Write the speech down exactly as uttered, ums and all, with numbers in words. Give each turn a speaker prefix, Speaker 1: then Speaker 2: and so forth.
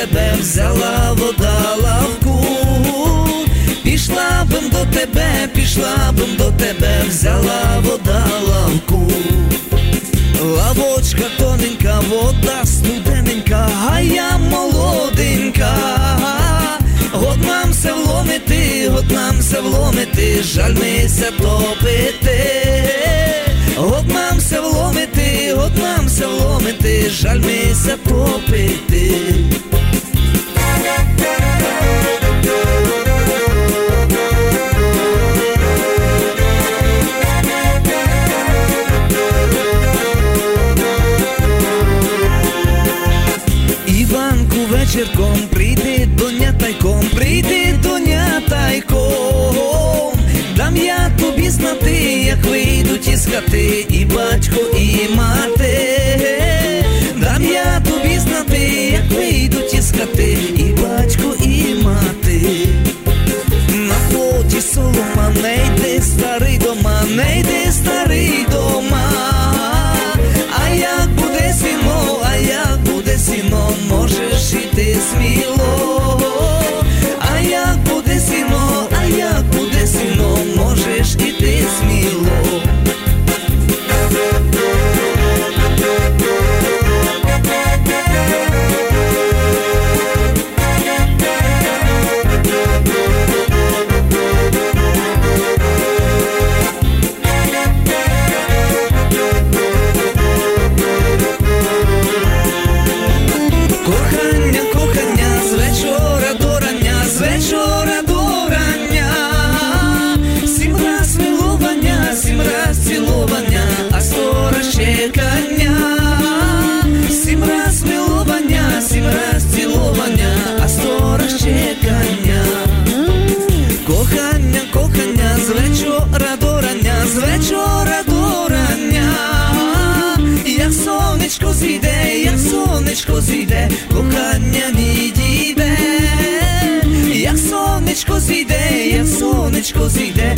Speaker 1: тебе, взяла вода лавку. Пішла бим до тебе, пішла бим до тебе, взяла вода лавку. Лавочка тоненька, вода студененька, а я молоденька. Год нам се вломити, год нам се вломити, жаль ми се топити. Год нам се вломити, год нам се вломити, жаль ми се топити. Іванку вечірком прийди доня тайком, прийди доня тайком. Дам я тобі знати, як вийдуть із хати і батько, і мати. Дам я тобі знати, як вийдуть із хати і батько, і мати. На плоті солома, не йди старий дома, не йди старий дома. А як буде сіно, а як буде сіно, можеш іти сміло. А як буде сіно, а як буде сіно, можеш іти сміло. Кохання, кохання, з вечора до рання, з вечора до рання. Сім раз милування, сім раз цілування, а сто раз чекання. Сім раз милування, сім раз цілування, а сто раз чекання. Кохання, кохання, з вечора до рання, з вечора до рання. Як сонечко зійде, як сонечко зійде, кохання не дійде. Як сонечко зійде, як сонечко зійде,